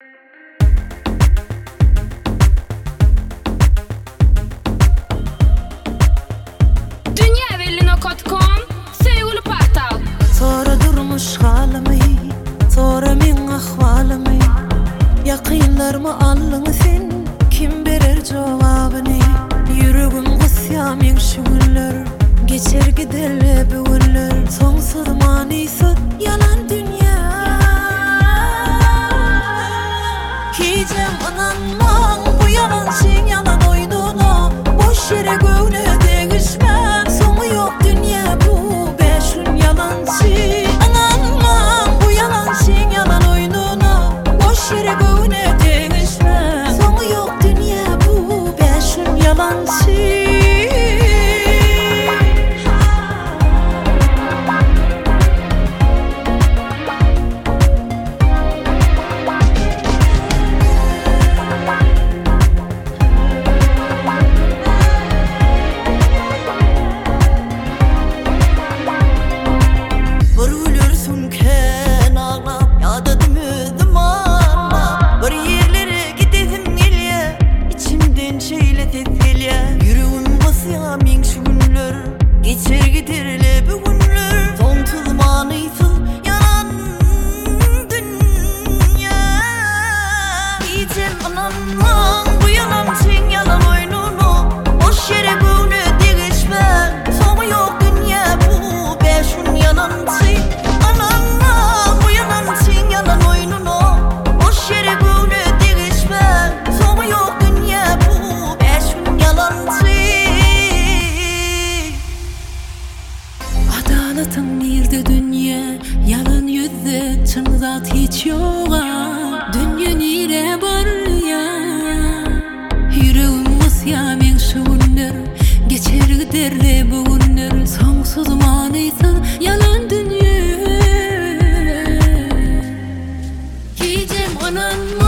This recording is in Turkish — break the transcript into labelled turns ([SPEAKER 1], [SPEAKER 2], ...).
[SPEAKER 1] Dünýäwelino.com Söýgüli portal.
[SPEAKER 2] Sonra durmuş halamy, sonra men ahwalymy. Ýakynlarmy allyň sen, kim berer jogabyny? Ýüregim gysýa men şu günler, geçer giderle bu günler. Soňsuz manysy yalan dünýä. Hijem ananmaň bu yalan sen yalan oýduny, boş ýere göwne degişmän. Soňy ýok dünýä bu beşin yalançy. Ananmaň bu yalan sen yalan oýduny, boş ýere göwne degişmän. Soňy ýok dünýä bu beşin yalançy. Yüreğim basya min şu günler, geçer giderle bu günler. Soňsuz manysyz yalan dünýä. Hijem ananmaň bu yalan sen yalan oýnuny, boş ýere göwne degişmän. Soňy ýok dünýä bu beşin yalançy. Ananmaň bu yalan sen yalan oýnuny, boş ýere göwne degişmän. Soňy ýok dünýä bu beşin yalançy. Adalatyň nerede dünýä? Yalan ýüzde çyn zat hiç ýoga. Dünýä nire barýa? Yüregim gysýa men şu günler, geçer giderle bu günler. Soňsuz manysyz yalan dünýä. Hijem ananmaň